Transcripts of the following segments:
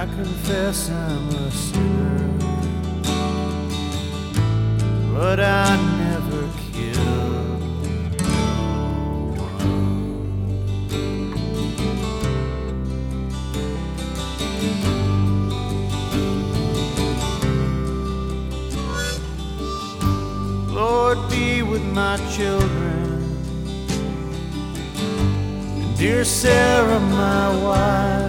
I confess I'm a sinner, but I never killed no one. Lord, be with my children, and dear Sarah, my wife.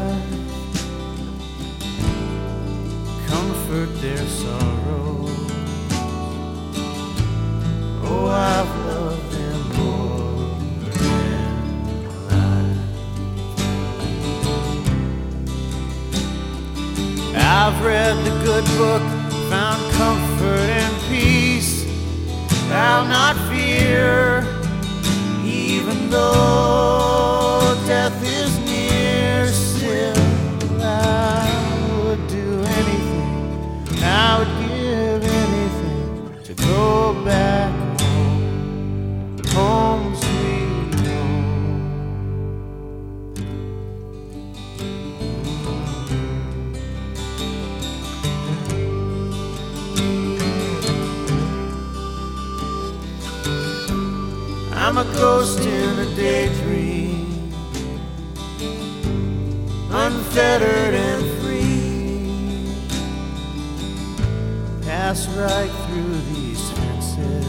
Comfort their sorrows. Oh, I've loved them more than life. I've read the good book, found comfort and peace. I'll not fear, even though death is near. Still, I would do anything, I would give anything to go back home, home sweet home. I'm a ghost in a daydream, unfettered and free. Pass right through these fences.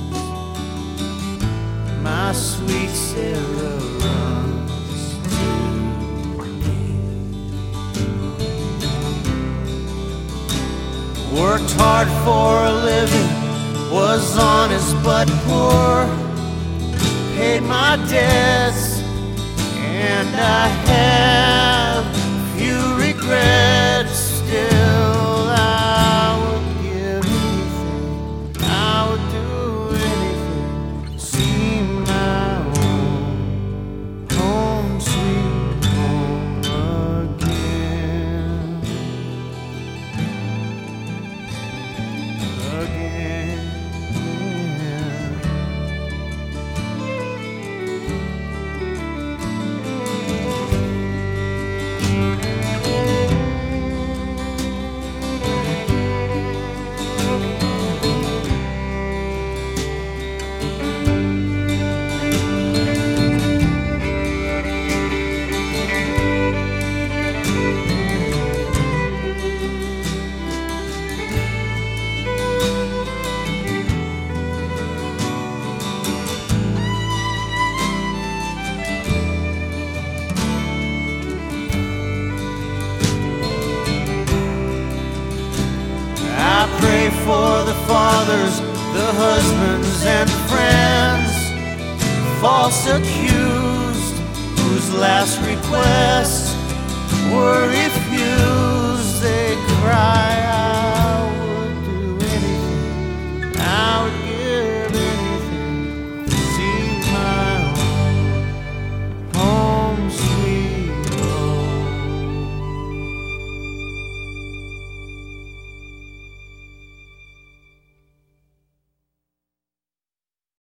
My sweet Sarah runs to me. Worked hard for a living, was honest but poor. Paid my debts, and I have few regrets. Still, I would give anything, I would do anything to see my home sweet home again. I pray for the fathers, the husbands and friends, false accused, whose last requests were refused.